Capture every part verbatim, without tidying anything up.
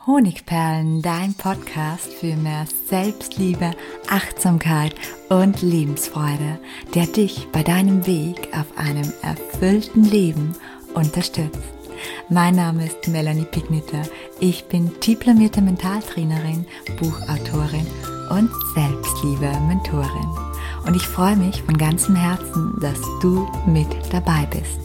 Honigperlen, dein Podcast für mehr Selbstliebe, Achtsamkeit und Lebensfreude, der dich bei deinem Weg auf einem erfüllten Leben unterstützt. Mein Name ist Melanie Pigniter. Ich bin diplomierte Mentaltrainerin, Buchautorin und Selbstliebe-Mentorin. Und ich freue mich von ganzem Herzen, dass du mit dabei bist.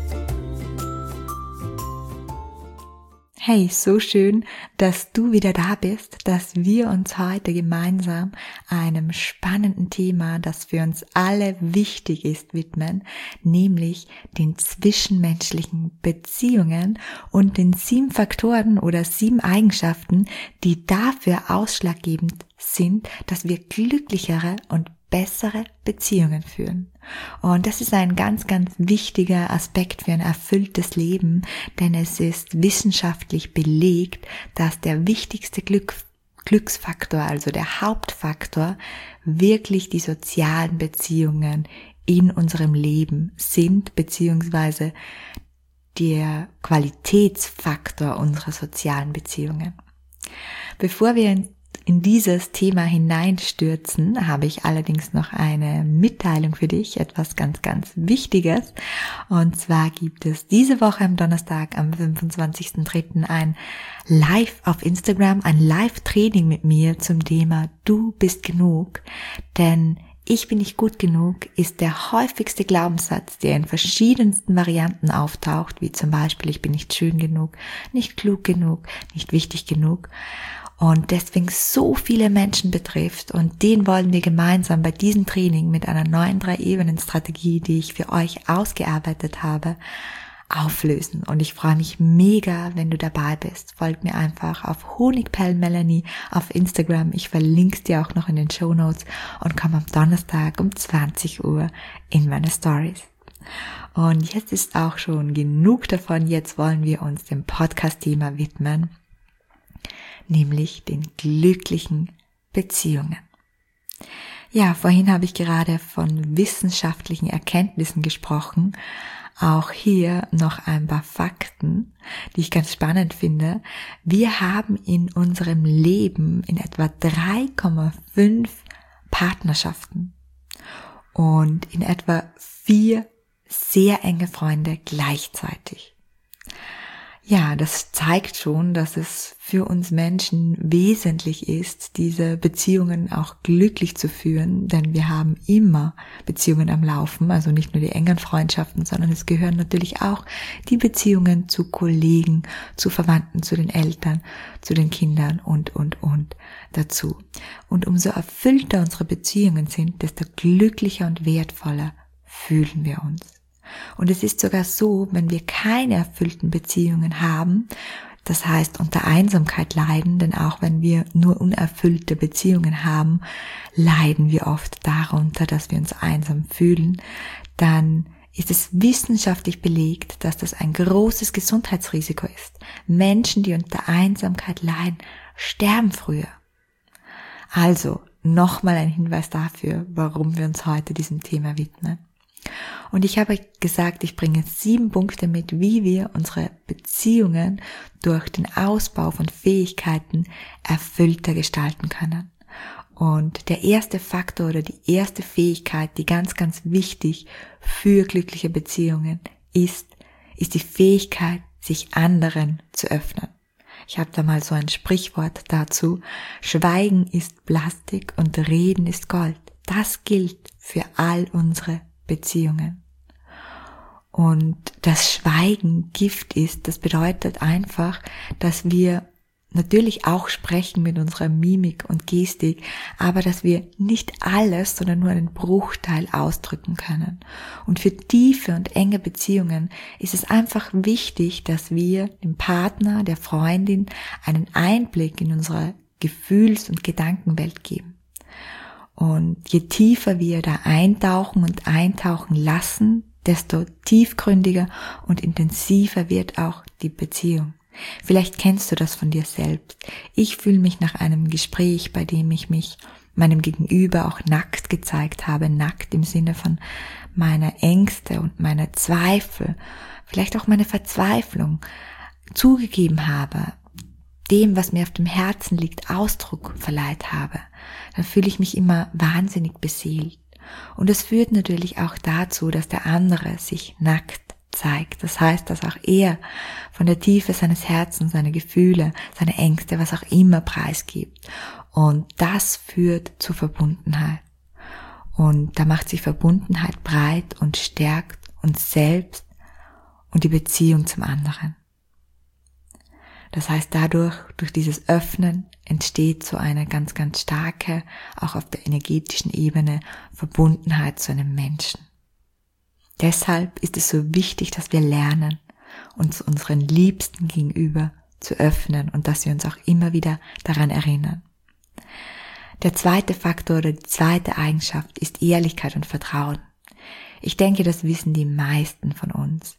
Hey, so schön, dass du wieder da bist, dass wir uns heute gemeinsam einem spannenden Thema, das für uns alle wichtig ist, widmen, nämlich den zwischenmenschlichen Beziehungen und den sieben Faktoren oder sieben Eigenschaften, die dafür ausschlaggebend sind, dass wir glücklichere und bessere Beziehungen führen. Und das ist ein ganz, ganz wichtiger Aspekt für ein erfülltes Leben, denn es ist wissenschaftlich belegt, dass der wichtigste Glück, Glücksfaktor, also der Hauptfaktor, wirklich die sozialen Beziehungen in unserem Leben sind, beziehungsweise der Qualitätsfaktor unserer sozialen Beziehungen. Bevor wir in In dieses Thema hineinstürzen, habe ich allerdings noch eine Mitteilung für dich, etwas ganz, ganz Wichtiges. Und zwar gibt es diese Woche am Donnerstag, am fünfundzwanzigsten dritten ein Live auf Instagram, ein Live-Training mit mir zum Thema Du bist genug. Denn ich bin nicht gut genug ist der häufigste Glaubenssatz, der in verschiedensten Varianten auftaucht, wie zum Beispiel ich bin nicht schön genug, nicht klug genug, nicht wichtig genug. Und deswegen so viele Menschen betrifft, und den wollen wir gemeinsam bei diesem Training mit einer neuen Drei-Ebenen-Strategie, die ich für euch ausgearbeitet habe, auflösen. Und ich freue mich mega, wenn du dabei bist. Folgt mir einfach auf Honigperlen-Melanie auf Instagram. Ich verlinke es dir auch noch in den Shownotes und komm am Donnerstag um zwanzig Uhr in meine Stories. Und jetzt ist auch schon genug davon. Jetzt wollen wir uns dem Podcast-Thema widmen, nämlich den glücklichen Beziehungen. Ja, vorhin habe ich gerade von wissenschaftlichen Erkenntnissen gesprochen. Auch hier noch ein paar Fakten, die ich ganz spannend finde. Wir haben in unserem Leben in etwa drei Komma fünf Partnerschaften und in etwa vier sehr enge Freunde gleichzeitig. Ja, das zeigt schon, dass es für uns Menschen wesentlich ist, diese Beziehungen auch glücklich zu führen, denn wir haben immer Beziehungen am Laufen, also nicht nur die engen Freundschaften, sondern es gehören natürlich auch die Beziehungen zu Kollegen, zu Verwandten, zu den Eltern, zu den Kindern und, und, und dazu. Und umso erfüllter unsere Beziehungen sind, desto glücklicher und wertvoller fühlen wir uns. Und es ist sogar so, wenn wir keine erfüllten Beziehungen haben, das heißt unter Einsamkeit leiden, denn auch wenn wir nur unerfüllte Beziehungen haben, leiden wir oft darunter, dass wir uns einsam fühlen, dann ist es wissenschaftlich belegt, dass das ein großes Gesundheitsrisiko ist. Menschen, die unter Einsamkeit leiden, sterben früher. Also nochmal ein Hinweis dafür, warum wir uns heute diesem Thema widmen. Und ich habe gesagt, ich bringe sieben Punkte mit, wie wir unsere Beziehungen durch den Ausbau von Fähigkeiten erfüllter gestalten können. Und der erste Faktor oder die erste Fähigkeit, die ganz, ganz wichtig für glückliche Beziehungen ist, ist die Fähigkeit, sich anderen zu öffnen. Ich habe da mal so ein Sprichwort dazu. Schweigen ist Plastik und Reden ist Gold. Das gilt für all unsere Beziehungen. Und das Schweigen Gift ist, das bedeutet einfach, dass wir natürlich auch sprechen mit unserer Mimik und Gestik, aber dass wir nicht alles, sondern nur einen Bruchteil ausdrücken können. Und für tiefe und enge Beziehungen ist es einfach wichtig, dass wir dem Partner, der Freundin einen Einblick in unsere Gefühls- und Gedankenwelt geben. Und je tiefer wir da eintauchen und eintauchen lassen, desto tiefgründiger und intensiver wird auch die Beziehung. Vielleicht kennst du das von dir selbst. Ich fühle mich nach einem Gespräch, bei dem ich mich meinem Gegenüber auch nackt gezeigt habe, nackt im Sinne von meiner Ängste und meiner Zweifel, vielleicht auch meine Verzweiflung zugegeben habe, dem, was mir auf dem Herzen liegt, Ausdruck verleiht habe, dann fühle ich mich immer wahnsinnig beseelt. Und es führt natürlich auch dazu, dass der andere sich nackt zeigt. Das heißt, dass auch er von der Tiefe seines Herzens seine Gefühle, seine Ängste, was auch immer preisgibt. Und das führt zu Verbundenheit. Und da macht sich Verbundenheit breit und stärkt uns selbst und die Beziehung zum anderen. Das heißt, dadurch, durch dieses Öffnen, entsteht so eine ganz, ganz starke, auch auf der energetischen Ebene, Verbundenheit zu einem Menschen. Deshalb ist es so wichtig, dass wir lernen, uns unseren Liebsten gegenüber zu öffnen und dass wir uns auch immer wieder daran erinnern. Der zweite Faktor oder die zweite Eigenschaft ist Ehrlichkeit und Vertrauen. Ich denke, das wissen die meisten von uns.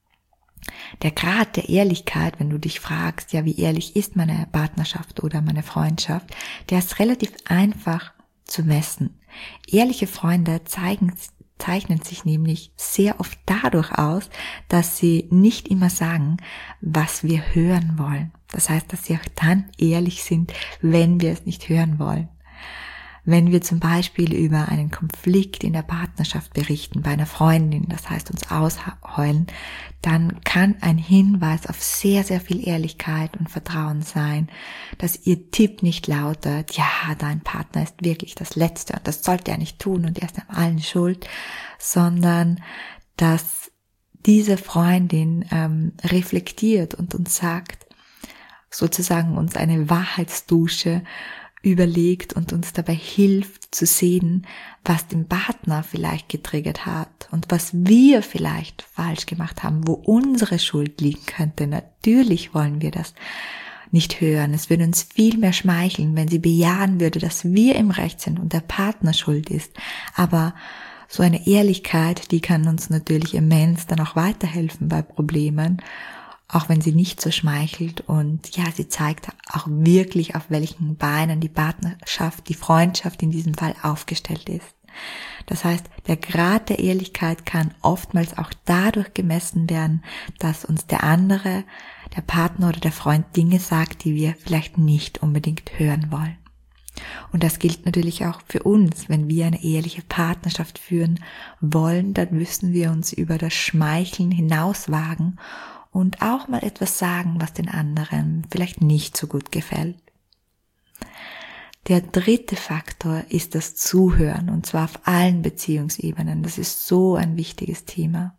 Der Grad der Ehrlichkeit, wenn du dich fragst, ja, wie ehrlich ist meine Partnerschaft oder meine Freundschaft, der ist relativ einfach zu messen. Ehrliche Freunde zeigen, zeichnen sich nämlich sehr oft dadurch aus, dass sie nicht immer sagen, was wir hören wollen. Das heißt, dass sie auch dann ehrlich sind, wenn wir es nicht hören wollen. Wenn wir zum Beispiel über einen Konflikt in der Partnerschaft berichten, bei einer Freundin, das heißt uns ausheulen, dann kann ein Hinweis auf sehr, sehr viel Ehrlichkeit und Vertrauen sein, dass ihr Tipp nicht lautet, ja, dein Partner ist wirklich das Letzte und das sollte er nicht tun und er ist an allen schuld, sondern dass diese Freundin ähm, reflektiert und uns sagt, sozusagen uns eine Wahrheitsdusche überlegt und uns dabei hilft zu sehen, was den Partner vielleicht getriggert hat und was wir vielleicht falsch gemacht haben, wo unsere Schuld liegen könnte. Natürlich wollen wir das nicht hören. Es würde uns viel mehr schmeicheln, wenn sie bejahen würde, dass wir im Recht sind und der Partner schuld ist. Aber so eine Ehrlichkeit, die kann uns natürlich immens dann auch weiterhelfen bei Problemen, auch wenn sie nicht so schmeichelt und ja, sie zeigt auch wirklich, auf welchen Beinen die Partnerschaft, die Freundschaft in diesem Fall aufgestellt ist. Das heißt, der Grad der Ehrlichkeit kann oftmals auch dadurch gemessen werden, dass uns der andere, der Partner oder der Freund Dinge sagt, die wir vielleicht nicht unbedingt hören wollen. Und das gilt natürlich auch für uns. Wenn wir eine ehrliche Partnerschaft führen wollen, dann müssen wir uns über das Schmeicheln hinauswagen und auch mal etwas sagen, was den anderen vielleicht nicht so gut gefällt. Der dritte Faktor ist das Zuhören, und zwar auf allen Beziehungsebenen. Das ist so ein wichtiges Thema.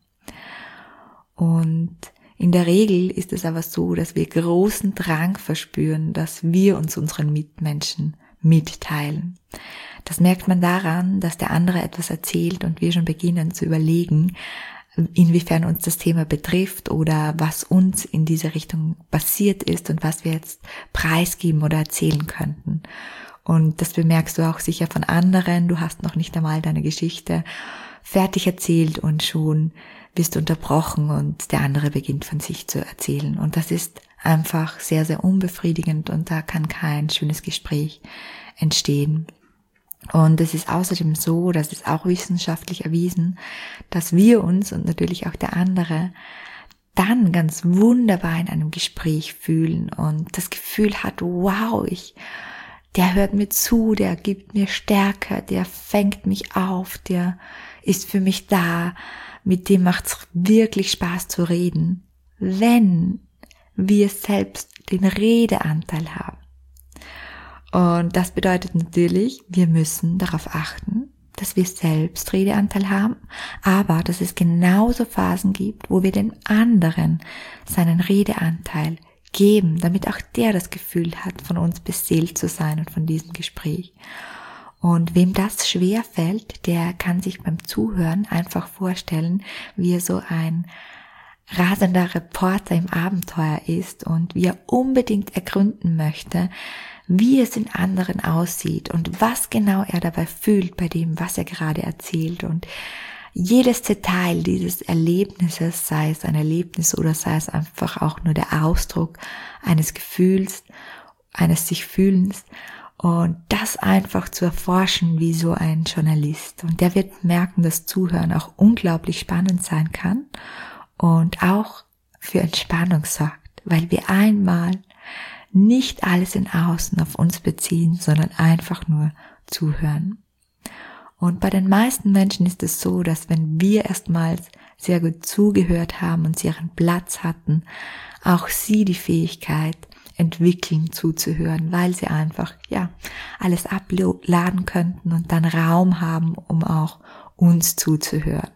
Und in der Regel ist es aber so, dass wir großen Drang verspüren, dass wir uns unseren Mitmenschen mitteilen. Das merkt man daran, dass der andere etwas erzählt und wir schon beginnen zu überlegen, inwiefern uns das Thema betrifft oder was uns in diese Richtung passiert ist und was wir jetzt preisgeben oder erzählen könnten. Und das bemerkst du auch sicher von anderen. Du hast noch nicht einmal deine Geschichte fertig erzählt und schon bist du unterbrochen und der andere beginnt von sich zu erzählen. Und das ist einfach sehr, sehr unbefriedigend und da kann kein schönes Gespräch entstehen. Und es ist außerdem so, das ist auch wissenschaftlich erwiesen, dass wir uns und natürlich auch der andere dann ganz wunderbar in einem Gespräch fühlen und das Gefühl hat, wow, ich, der hört mir zu, der gibt mir Stärke, der fängt mich auf, der ist für mich da, mit dem macht es wirklich Spaß zu reden, wenn wir selbst den Redeanteil haben. Und das bedeutet natürlich, wir müssen darauf achten, dass wir selbst Redeanteil haben, aber dass es genauso Phasen gibt, wo wir dem anderen seinen Redeanteil geben, damit auch der das Gefühl hat, von uns beseelt zu sein und von diesem Gespräch. Und wem das schwer fällt, der kann sich beim Zuhören einfach vorstellen, wie er so ein rasender Reporter im Abenteuer ist und wie er unbedingt ergründen möchte, wie es in anderen aussieht und was genau er dabei fühlt bei dem, was er gerade erzählt. Und jedes Detail dieses Erlebnisses, sei es ein Erlebnis oder sei es einfach auch nur der Ausdruck eines Gefühls, eines sich Fühlens, und das einfach zu erforschen wie so ein Journalist. Und der wird merken, dass Zuhören auch unglaublich spannend sein kann und auch für Entspannung sorgt, weil wir einmal nicht alles in Außen auf uns beziehen, sondern einfach nur zuhören. Und bei den meisten Menschen ist es so, dass wenn wir erstmals sehr gut zugehört haben und sie ihren Platz hatten, auch sie die Fähigkeit entwickeln zuzuhören, weil sie einfach, ja, alles abladen könnten und dann Raum haben, um auch uns zuzuhören.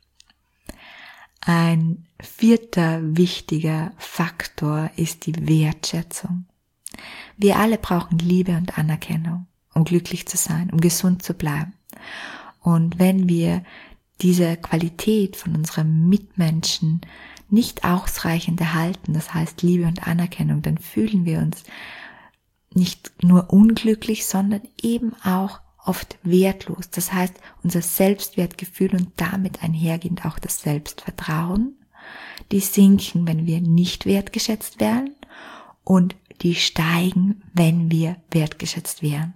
Ein vierter wichtiger Faktor ist die Wertschätzung. Wir alle brauchen Liebe und Anerkennung, um glücklich zu sein, um gesund zu bleiben. Und wenn wir diese Qualität von unseren Mitmenschen nicht ausreichend erhalten, das heißt Liebe und Anerkennung, dann fühlen wir uns nicht nur unglücklich, sondern eben auch oft wertlos. Das heißt, unser Selbstwertgefühl und damit einhergehend auch das Selbstvertrauen, die sinken, wenn wir nicht wertgeschätzt werden, und die steigen, wenn wir wertgeschätzt werden.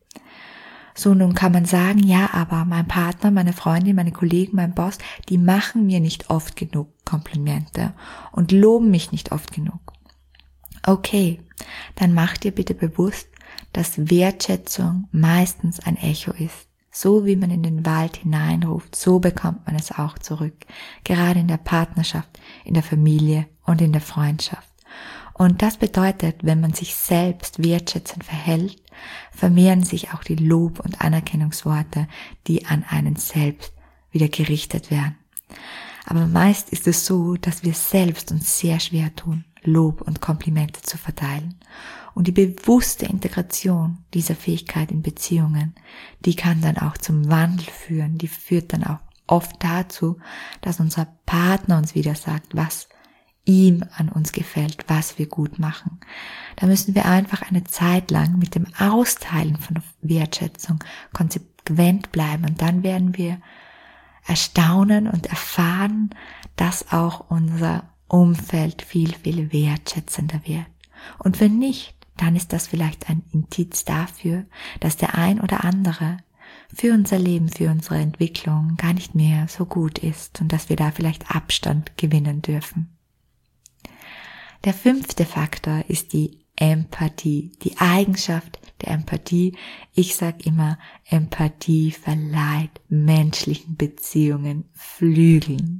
So, nun kann man sagen, ja, aber mein Partner, meine Freundin, meine Kollegen, mein Boss, die machen mir nicht oft genug Komplimente und loben mich nicht oft genug. Okay, dann mach dir bitte bewusst, dass Wertschätzung meistens ein Echo ist. So wie man in den Wald hineinruft, so bekommt man es auch zurück. Gerade in der Partnerschaft, in der Familie und in der Freundschaft. Und das bedeutet, wenn man sich selbst wertschätzend verhält, vermehren sich auch die Lob- und Anerkennungsworte, die an einen selbst wieder gerichtet werden. Aber meist ist es so, dass wir selbst uns sehr schwer tun, Lob und Komplimente zu verteilen. Und die bewusste Integration dieser Fähigkeit in Beziehungen, die kann dann auch zum Wandel führen. Die führt dann auch oft dazu, dass unser Partner uns wieder sagt, was ihm an uns gefällt, was wir gut machen. Da müssen wir einfach eine Zeit lang mit dem Austeilen von Wertschätzung konsequent bleiben, und dann werden wir erstaunen und erfahren, dass auch unser Umfeld viel, viel wertschätzender wird. Und wenn nicht, dann ist das vielleicht ein Indiz dafür, dass der ein oder andere für unser Leben, für unsere Entwicklung gar nicht mehr so gut ist und dass wir da vielleicht Abstand gewinnen dürfen. Der fünfte Faktor ist die Empathie, die Eigenschaft der Empathie. Ich sage immer, Empathie verleiht menschlichen Beziehungen Flügeln.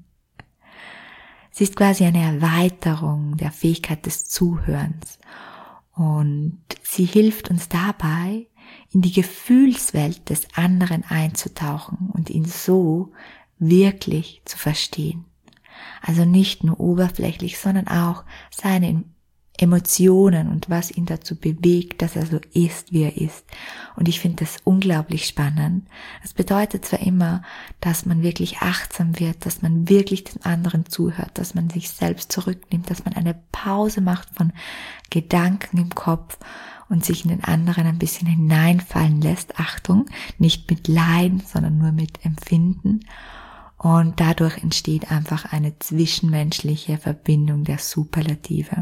Sie ist quasi eine Erweiterung der Fähigkeit des Zuhörens, und sie hilft uns dabei, in die Gefühlswelt des anderen einzutauchen und ihn so wirklich zu verstehen. Also nicht nur oberflächlich, sondern auch seine Emotionen und was ihn dazu bewegt, dass er so ist, wie er ist. Und ich finde das unglaublich spannend. Es bedeutet zwar immer, dass man wirklich achtsam wird, dass man wirklich den anderen zuhört, dass man sich selbst zurücknimmt, dass man eine Pause macht von Gedanken im Kopf und sich in den anderen ein bisschen hineinfallen lässt. Achtung, nicht mit Leiden, sondern nur mit Empfinden. Und dadurch entsteht einfach eine zwischenmenschliche Verbindung der Superlative.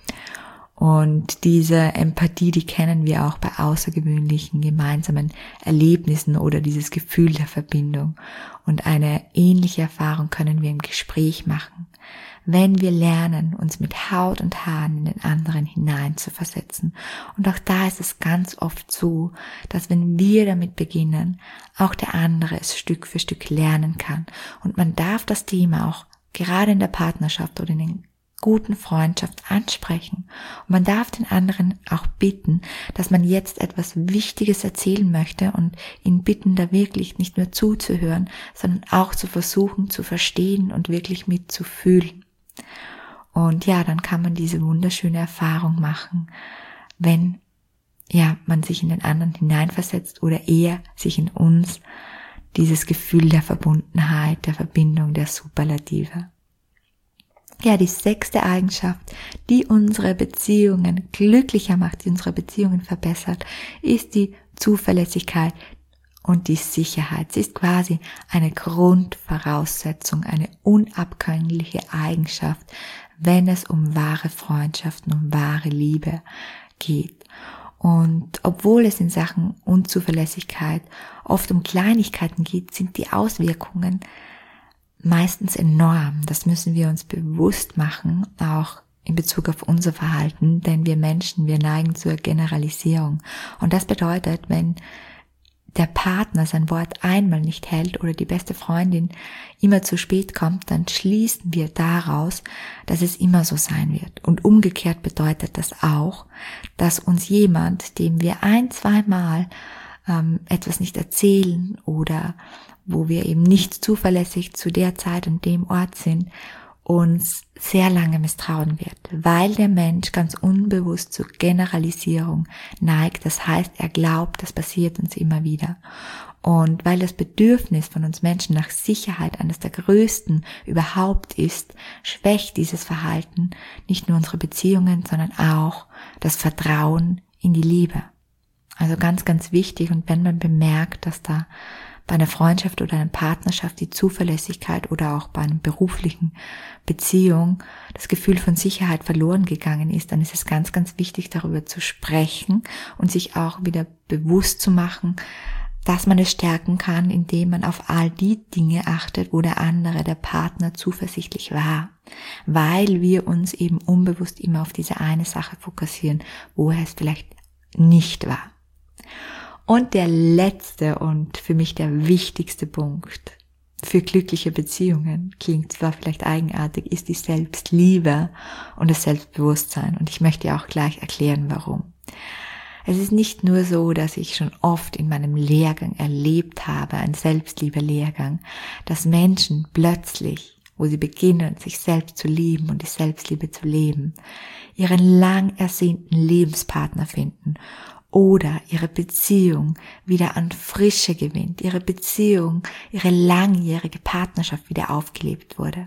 Und diese Empathie, die kennen wir auch bei außergewöhnlichen gemeinsamen Erlebnissen oder dieses Gefühl der Verbindung. Und eine ähnliche Erfahrung können wir im Gespräch machen, wenn wir lernen, uns mit Haut und Haaren in den anderen hinein zu versetzen. Und auch da ist es ganz oft so, dass wenn wir damit beginnen, auch der andere es Stück für Stück lernen kann. Und man darf das Thema auch gerade in der Partnerschaft oder in den guten Freundschaft ansprechen. Und man darf den anderen auch bitten, dass man jetzt etwas Wichtiges erzählen möchte, und ihn bitten, da wirklich nicht nur zuzuhören, sondern auch zu versuchen zu verstehen und wirklich mitzufühlen. Und ja, dann kann man diese wunderschöne Erfahrung machen, wenn ja man sich in den anderen hineinversetzt oder er sich in uns, dieses Gefühl der Verbundenheit, der Verbindung, der Superlative. Ja, die sechste Eigenschaft, die unsere Beziehungen glücklicher macht, die unsere Beziehungen verbessert, ist die Zuverlässigkeit und die Sicherheit. Sie ist quasi eine Grundvoraussetzung, eine unabkömmliche Eigenschaft, wenn es um wahre Freundschaften, um wahre Liebe geht. Und obwohl es in Sachen Unzuverlässigkeit oft um Kleinigkeiten geht, sind die Auswirkungen meistens enorm. Das müssen wir uns bewusst machen, auch in Bezug auf unser Verhalten, denn wir Menschen, wir neigen zur Generalisierung. Und das bedeutet, wenn der Partner sein Wort einmal nicht hält oder die beste Freundin immer zu spät kommt, dann schließen wir daraus, dass es immer so sein wird. Und umgekehrt bedeutet das auch, dass uns jemand, dem wir ein, zweimal ähm, etwas nicht erzählen oder wo wir eben nicht zuverlässig zu der Zeit und dem Ort sind, uns sehr lange misstrauen wird, weil der Mensch ganz unbewusst zur Generalisierung neigt. Das heißt, er glaubt, das passiert uns immer wieder. Und weil das Bedürfnis von uns Menschen nach Sicherheit eines der größten überhaupt ist, schwächt dieses Verhalten nicht nur unsere Beziehungen, sondern auch das Vertrauen in die Liebe. Also ganz, ganz wichtig. Und wenn man bemerkt, dass da bei einer Freundschaft oder einer Partnerschaft die Zuverlässigkeit oder auch bei einer beruflichen Beziehung das Gefühl von Sicherheit verloren gegangen ist, dann ist es ganz, ganz wichtig, darüber zu sprechen und sich auch wieder bewusst zu machen, dass man es stärken kann, indem man auf all die Dinge achtet, wo der andere, der Partner zuversichtlich war, weil wir uns eben unbewusst immer auf diese eine Sache fokussieren, wo er es vielleicht nicht war. Und der letzte und für mich der wichtigste Punkt für glückliche Beziehungen, klingt zwar vielleicht eigenartig, ist die Selbstliebe und das Selbstbewusstsein. Und ich möchte dir auch gleich erklären, warum. Es ist nicht nur so, dass ich schon oft in meinem Lehrgang erlebt habe, ein Selbstliebe-Lehrgang, dass Menschen plötzlich, wo sie beginnen, sich selbst zu lieben und die Selbstliebe zu leben, ihren lang ersehnten Lebenspartner finden oder ihre Beziehung wieder an Frische gewinnt, ihre Beziehung, ihre langjährige Partnerschaft wieder aufgelebt wurde.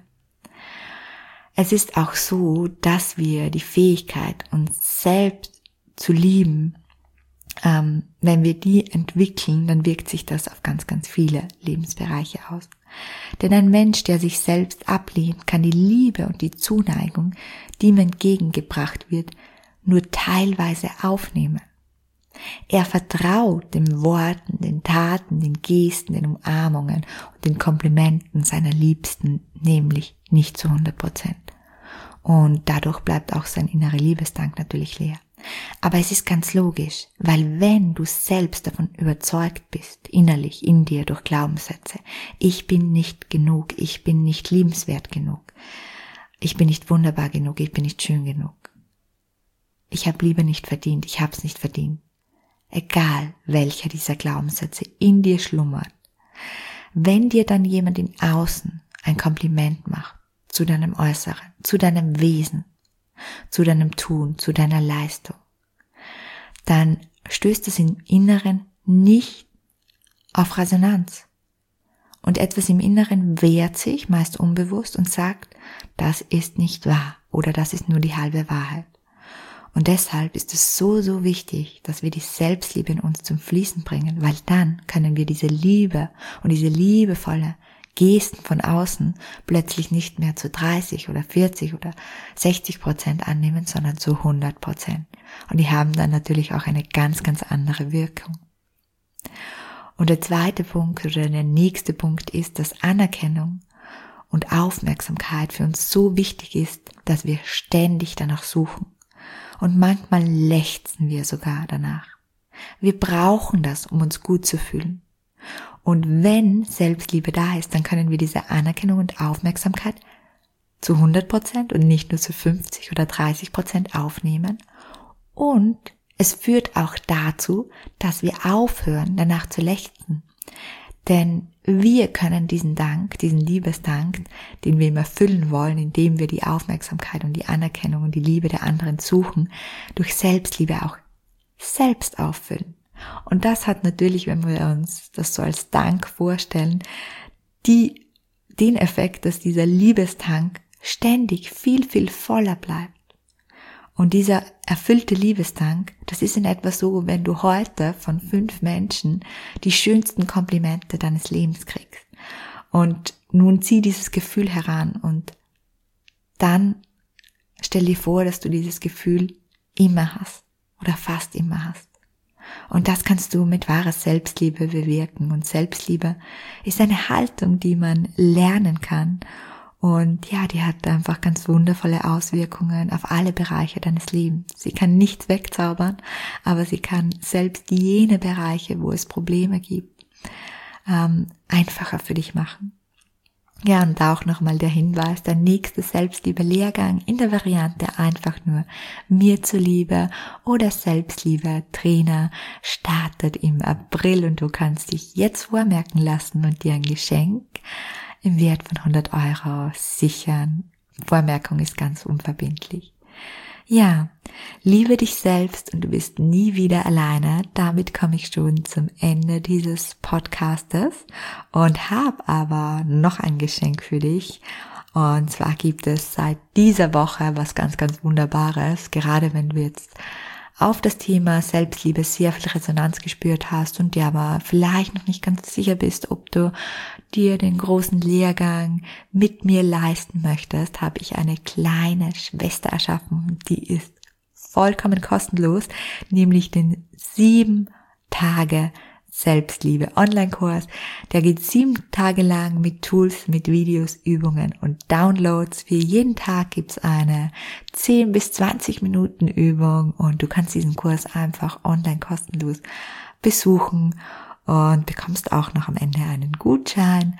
Es ist auch so, dass wir die Fähigkeit, uns selbst zu lieben, ähm, wenn wir die entwickeln, dann wirkt sich das auf ganz, ganz viele Lebensbereiche aus. Denn ein Mensch, der sich selbst ablehnt, kann die Liebe und die Zuneigung, die ihm entgegengebracht wird, nur teilweise aufnehmen. Er vertraut den Worten, den Taten, den Gesten, den Umarmungen und den Komplimenten seiner Liebsten nämlich nicht zu hundert Prozent. Und dadurch bleibt auch sein innerer Liebesdank natürlich leer. Aber es ist ganz logisch, weil wenn du selbst davon überzeugt bist, innerlich in dir durch Glaubenssätze, ich bin nicht genug, ich bin nicht liebenswert genug, ich bin nicht wunderbar genug, ich bin nicht schön genug, ich habe Liebe nicht verdient, ich habe es nicht verdient. Egal, welcher dieser Glaubenssätze in dir schlummert, wenn dir dann jemand im Außen ein Kompliment macht zu deinem Äußeren, zu deinem Wesen, zu deinem Tun, zu deiner Leistung, dann stößt es im Inneren nicht auf Resonanz. Und etwas im Inneren wehrt sich, meist unbewusst, und sagt, das ist nicht wahr oder das ist nur die halbe Wahrheit. Und deshalb ist es so, so wichtig, dass wir die Selbstliebe in uns zum Fließen bringen, weil dann können wir diese Liebe und diese liebevolle Gesten von außen plötzlich nicht mehr zu dreißig oder vierzig oder sechzig Prozent annehmen, sondern zu hundert Prozent. Und die haben dann natürlich auch eine ganz, ganz andere Wirkung. Und der zweite Punkt oder der nächste Punkt ist, dass Anerkennung und Aufmerksamkeit für uns so wichtig ist, dass wir ständig danach suchen. Und manchmal lechzen wir sogar danach. Wir brauchen das, um uns gut zu fühlen. Und wenn Selbstliebe da ist, dann können wir diese Anerkennung und Aufmerksamkeit zu hundert Prozent und nicht nur zu fünfzig oder dreißig Prozent aufnehmen. Und es führt auch dazu, dass wir aufhören, danach zu lechzen. Denn wir können diesen Dank, diesen Liebesdank, den wir ihm erfüllen wollen, indem wir die Aufmerksamkeit und die Anerkennung und die Liebe der anderen suchen, durch Selbstliebe auch selbst auffüllen. Und das hat natürlich, wenn wir uns das so als Dank vorstellen, die, den Effekt, dass dieser Liebestank ständig viel, viel voller bleibt. Und dieser erfüllte Liebesdank, das ist in etwa so, wenn du heute von fünf Menschen die schönsten Komplimente deines Lebens kriegst. Und nun zieh dieses Gefühl heran und dann stell dir vor, dass du dieses Gefühl immer hast oder fast immer hast. Und das kannst du mit wahrer Selbstliebe bewirken. Und Selbstliebe ist eine Haltung, die man lernen kann Und ja, die hat einfach ganz wundervolle Auswirkungen auf alle Bereiche deines Lebens. Sie kann nichts wegzaubern, aber sie kann selbst jene Bereiche, wo es Probleme gibt, ähm, einfacher für dich machen. Ja, und auch nochmal der Hinweis, der nächste Selbstliebe-Lehrgang in der Variante einfach nur mir zuliebe oder Selbstliebe-Trainer startet im April und du kannst dich jetzt vormerken lassen und dir ein Geschenk im Wert von hundert Euro sichern. Vormerkung ist ganz unverbindlich. Ja, liebe dich selbst und du bist nie wieder alleine. Damit komme ich schon zum Ende dieses Podcastes und habe aber noch ein Geschenk für dich. Und zwar gibt es seit dieser Woche was ganz, ganz Wunderbares, gerade wenn du jetzt auf das Thema Selbstliebe sehr viel Resonanz gespürt hast und dir aber vielleicht noch nicht ganz sicher bist, ob du dir den großen Lehrgang mit mir leisten möchtest, habe ich eine kleine Schwester erschaffen, die ist vollkommen kostenlos, nämlich den sieben Tage Selbstliebe Online-Kurs. Der geht sieben Tage lang mit Tools, mit Videos, Übungen und Downloads. Für jeden Tag gibt's eine zehn bis zwanzig Minuten Übung und du kannst diesen Kurs einfach online kostenlos besuchen und bekommst auch noch am Ende einen Gutschein.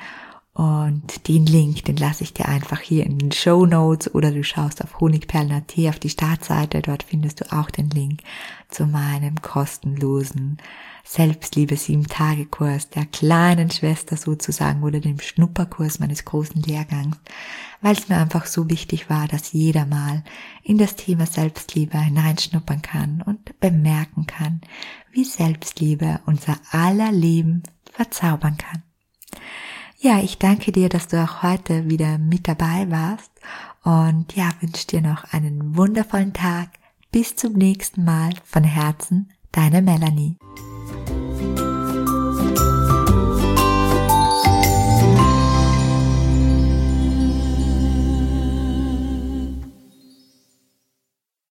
Und den Link, den lasse ich dir einfach hier in den Shownotes oder du schaust auf honigperlen punkt at auf die Startseite. Dort findest du auch den Link zu meinem kostenlosen Selbstliebe sieben Tage Kurs, der kleinen Schwester sozusagen oder dem Schnupperkurs meines großen Lehrgangs, weil es mir einfach so wichtig war, dass jeder mal in das Thema Selbstliebe hineinschnuppern kann und bemerken kann, wie Selbstliebe unser aller Leben verzaubern kann. Ja, ich danke dir, dass du auch heute wieder mit dabei warst und ja, wünsche dir noch einen wundervollen Tag. Bis zum nächsten Mal. Von Herzen, deine Melanie.